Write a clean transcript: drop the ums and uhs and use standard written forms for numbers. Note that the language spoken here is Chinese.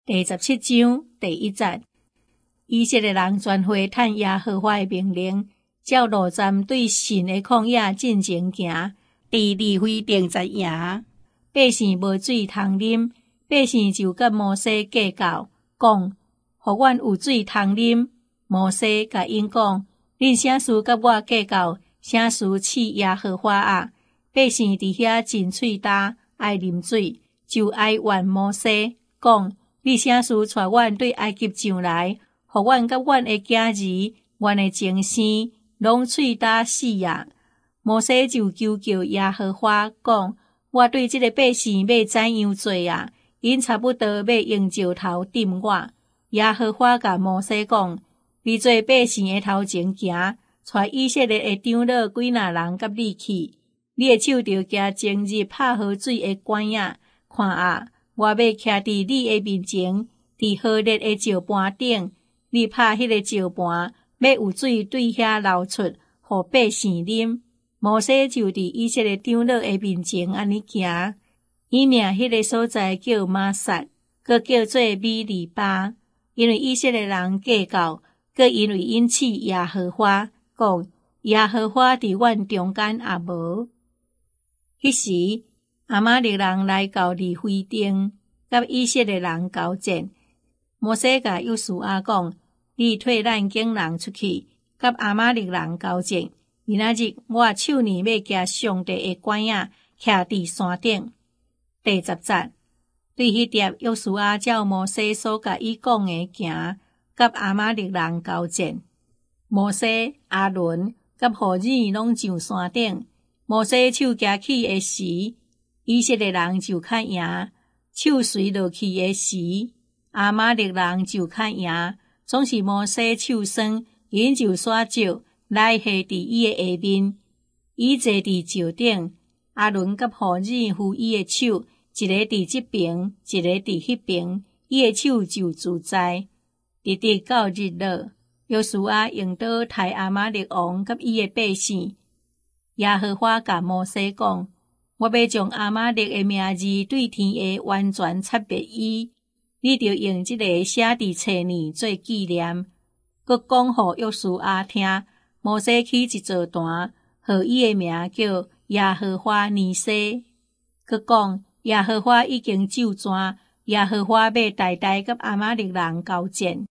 第17章第1节，以色列人全会趁耶和华的命令，照路站对神的旷野进前行。伫利非定10夜，百姓无水通啉，百姓就甲摩西计较，讲：互阮有水通啉。摩西甲因讲：恁啥事甲我计较？啥事试耶和华啊？百姓伫遐真喙焦，爱啉水，就哀怨摩西，讲：你啥事带阮对埃及上来，互阮甲阮的囝儿、阮的前生，拢喙焦死啊！摩西就求救耶和华，讲：我对这个百姓要怎样做啊？因差不多要用石头钉我。耶和华甲摩西讲：你做百姓的头前行，带以色列的长老几若人甲你去，你的手就举前日拍好水的管仔，看啊！我要徛伫你的面前，伫好热的石盘顶，你拍迄个石盘，要有水对遐流出，互百姓啉。摩西就伫以色列长老的面前安尼行，伊名迄个所在叫玛撒，佮叫做米利巴，因为以色列人计较，佮因为因试耶和华，讲耶和华伫阮中间也无。迄时，亚玛力人来到利非定，甲以色列人交战。摩西甲约书亚讲：你退咱境人出去，甲亚玛力人交战。明仔日我手呢要举上帝的管仔，徛伫山顶。第10节，对迄碟约书亚照摩西所甲伊讲的行，甲亚玛力人交战。摩西、阿伦甲何珥拢上山顶。摩西手举起的时，以色列人就较赢；手垂落去的时，亚玛力人就较赢。总是摩西手酸，因就耍石来下伫伊的下面。伊坐伫石顶，阿伦甲何珥扶伊的手，一个伫这边，一个伫迄边，伊的手就自在。直直到日落，约书亚用刀杀亚玛力王甲伊的百姓。耶和华甲摩西讲：我要将亚玛力的名字对天下完全擦灭伊，你着用这个写伫册里做纪念。佮讲互约书亚听，摩西起一座坛，号伊的名叫耶和华尼西。佮讲耶和华已经咒誓，耶和华要代代甲亚玛力人交战。